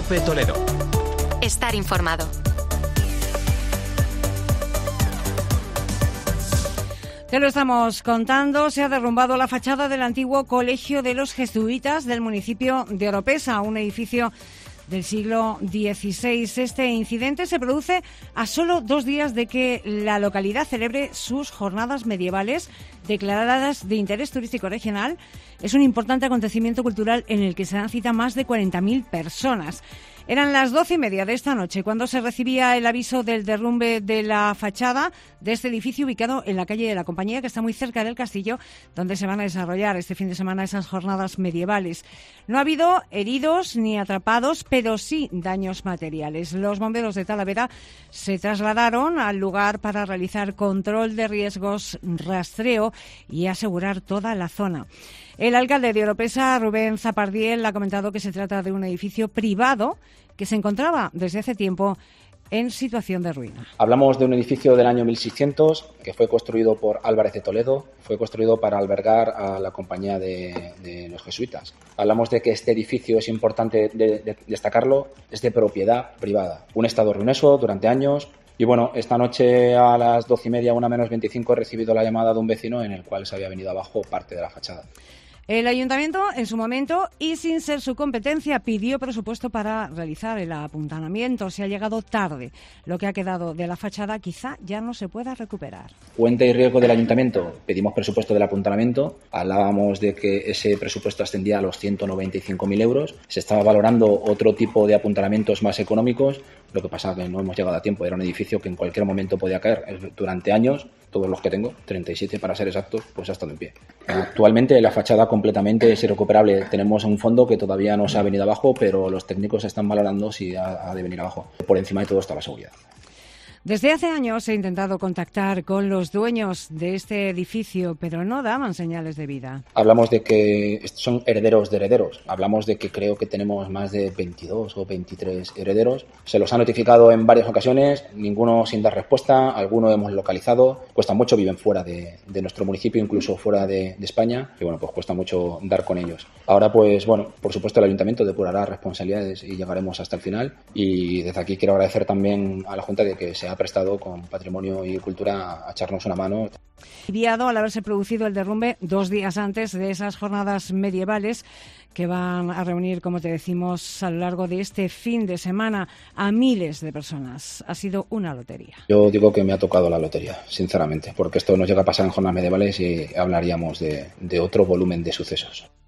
COPE Toledo. Estar informado. Te lo estamos contando. Se ha derrumbado la fachada del antiguo Colegio de los Jesuitas del municipio de Oropesa, un edificio del siglo XVI. Este incidente se produce a solo 2 días de que la localidad celebre sus jornadas medievales declaradas de interés turístico regional. Es un importante acontecimiento cultural en el que se dan cita más de 40.000 personas. Eran las 12:30 de esta noche cuando se recibía el aviso del derrumbe de la fachada de este edificio ubicado en la calle de la Compañía, que está muy cerca del castillo, donde se van a desarrollar este fin de semana esas jornadas medievales. No ha habido heridos ni atrapados, pero sí daños materiales. Los bomberos de Talavera se trasladaron al lugar para realizar control de riesgos, rastreo y asegurar toda la zona. El alcalde de Oropesa, Rubén Zapardiel, ha comentado que se trata de un edificio privado que se encontraba desde hace tiempo en situación de ruina. Hablamos de un edificio del año 1600 que fue construido por Álvarez de Toledo, fue construido para albergar a la compañía de los jesuitas. Hablamos de que este edificio, es importante destacarlo, es de propiedad privada. Un estado ruinoso durante años. Y bueno, esta noche a las 12:30, 1:25, he recibido la llamada de un vecino en el cual se había venido abajo parte de la fachada. El ayuntamiento, en su momento, y sin ser su competencia, pidió presupuesto para realizar el apuntalamiento. Se ha llegado tarde. Lo que ha quedado de la fachada quizá ya no se pueda recuperar. Cuenta y riesgo del ayuntamiento. Pedimos presupuesto del apuntalamiento. Hablábamos de que ese presupuesto ascendía a los 195.000 euros. Se estaba valorando otro tipo de apuntalamientos más económicos. Lo que pasa es que no hemos llegado a tiempo. Era un edificio que en cualquier momento podía caer. Durante años, todos los que tengo, 37 para ser exactos, pues ha estado en pie. Actualmente la fachada completamente es irrecuperable. Tenemos un fondo que todavía no se ha venido abajo, pero los técnicos están valorando si ha de venir abajo. Por encima de todo está la seguridad. Desde hace años he intentado contactar con los dueños de este edificio, pero no daban señales de vida. Hablamos de que son herederos de herederos. Hablamos de que creo que tenemos más de 22 o 23 herederos. Se los ha notificado en varias ocasiones, ninguno sin dar respuesta, algunos hemos localizado. Cuesta mucho, viven fuera de nuestro municipio, incluso fuera de España, y bueno, pues cuesta mucho dar con ellos. Ahora, pues bueno, por supuesto el ayuntamiento depurará responsabilidades y llegaremos hasta el final. Y desde aquí quiero agradecer también a la Junta de que se ha prestado con Patrimonio y Cultura a echarnos una mano. Aliviado al haberse producido el derrumbe 2 días antes de esas jornadas medievales que van a reunir, como te decimos, a lo largo de este fin de semana a miles de personas. Ha sido una lotería. Yo digo que me ha tocado la lotería, sinceramente, porque esto nos llega a pasar en jornadas medievales y hablaríamos de otro volumen de sucesos.